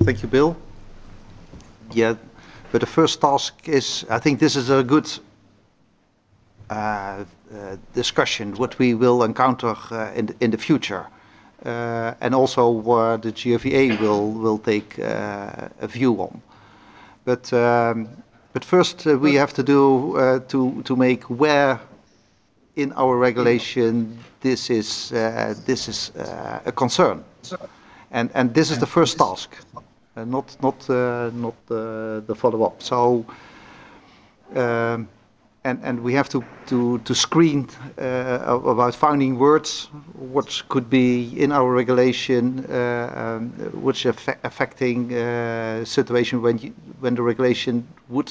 Thank you, Bill. Yeah, but the first task is, I think this is a good discussion, what we will encounter in the future. And also the GFEA will take a view on. But first we have to do to make where in our regulation this is a concern, and this is the first task, not the follow up. So. And we have to screen about finding words what could be in our regulation which affecting situation when the regulation would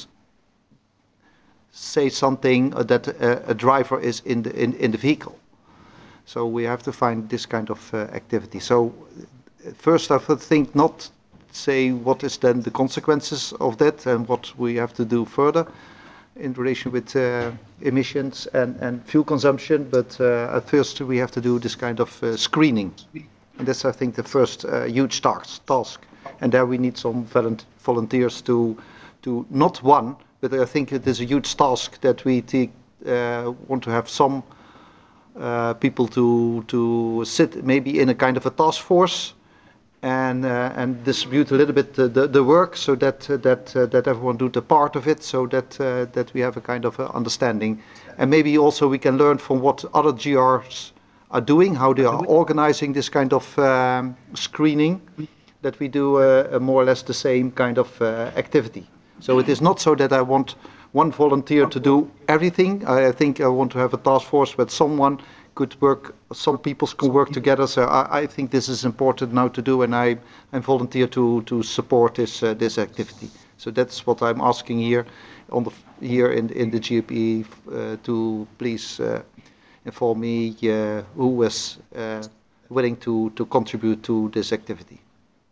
say something that a driver is in the vehicle. So we have to find this kind of activity. So first I think not say what is then the consequences of that and what we have to do further in relation with emissions and fuel consumption, but at first we have to do this kind of screening. And that's, I think, the first huge task. And there we need some volunteers to not one, but I think it is a huge task that we want to have some people to sit maybe in a kind of a task force and distribute a little bit the work so that everyone do the part of it, so that we have a kind of understanding, and maybe also we can learn from what other GRs are doing, how they are organizing this kind of screening, that we do more or less the same kind of activity. So it is not so that I want one volunteer to do everything. I think I want to have a task force where someone could work, some people can work together. So I think this is important now to do, and I volunteer to support this activity. So that's what I'm asking here here in the GPE to please inform me who is willing to contribute to this activity.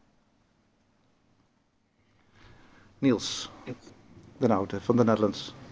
Niels, Den Oude from the Netherlands.